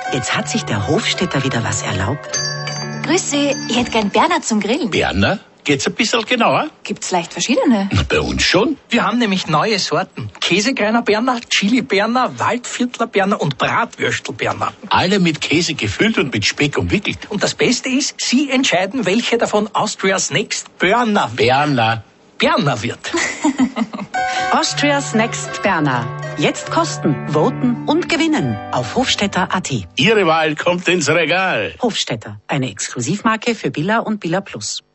Jetzt hat sich der Hofstädter wieder was erlaubt. Grüß Sie, ich hätte gern Berner zum Grillen. Berner? Geht's ein bisschen genauer? Gibt's leicht verschiedene? Bei uns schon. Wir haben nämlich neue Sorten. Käsekreiner Berner, Chili Berner, Waldviertler Berner und Bratwürstel Berner. Alle mit Käse gefüllt und mit Speck umwickelt. Und das Beste ist, Sie entscheiden, welche davon Austria's Next Berner wird. Austria's Next Berner. Jetzt kosten, voten und gewinnen auf Hofstädter.at. Ihre Wahl kommt ins Regal. Hofstädter, eine Exklusivmarke für Billa und Billa Plus.